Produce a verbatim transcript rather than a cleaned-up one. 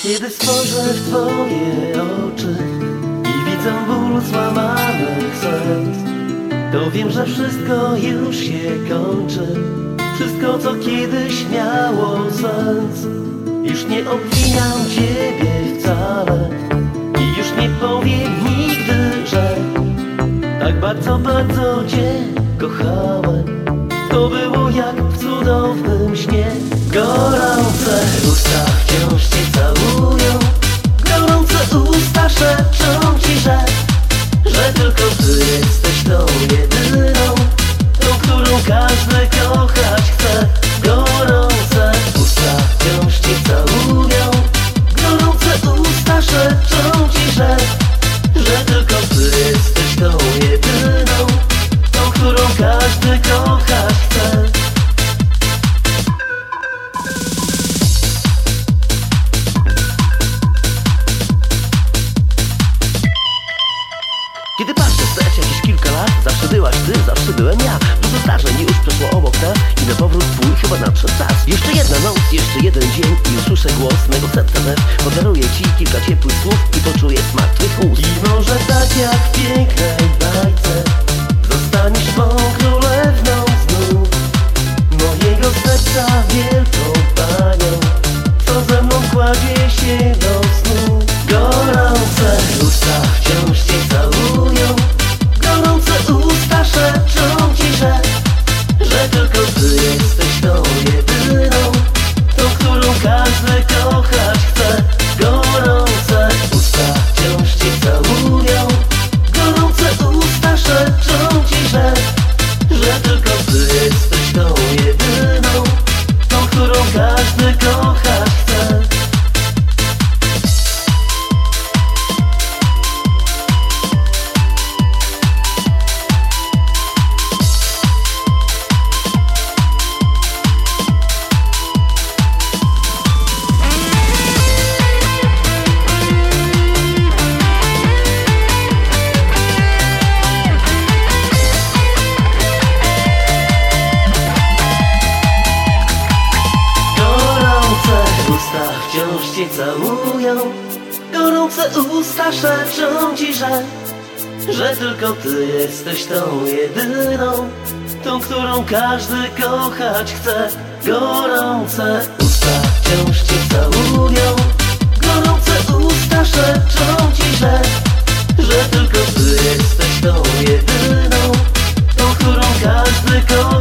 Kiedy spojrzę w twoje oczy i widzę ból złamanych serc, to wiem, że wszystko już się kończy. Wszystko, co kiedyś miało sens. Już nie obwiniam ciebie wcale i już nie powiem nigdy, że tak bardzo, bardzo cię kochałem. To było jak w cudownym śnie. Gorące usta wciąż cię całują, gorące usta szepczą ci, że Że tylko ty jesteś tą jedyną, tą, którą każdy kochać chce. Gorące usta wciąż cię całują, gorące usta szepczą ci, że Że tylko ty jesteś tą jedyną, tą, którą każdy kochać chce. Kiedy patrzę wstecz jakieś kilka lat, zawsze byłaś ty, zawsze byłem ja. Dużo zdarzeń już przeszło obok nas i na powrót twój chyba nadszedł czas. Jeszcze jedna noc, jeszcze jeden dzień i usłyszę głos mego serca we. Podaruję ci kilka ciepłych słów i poczuję smak twych ust. I może tak jak w pięknej bajce zostaniesz mą królewną znów, mojego serca wielką panią, co ze mną kładzie się do snu. Gorące usta wciąż cię całują, gorące usta szepczą ci, że Że tylko ty jesteś tą jedyną, tą, którą każdy kochać chce. Gorące usta wciąż cię całują, gorące usta szepczą ci, że Że tylko ty jesteś tą jedyną, tą, którą każdy kochać chce. Wciąż cię całują, gorące usta szepczą ci, że Że tylko ty jesteś tą jedyną, tą, którą każdy kochać chce. Gorące usta wciąż cię całują, gorące usta szepczą ci, że Że tylko ty jesteś tą jedyną, tą, którą każdy kocha.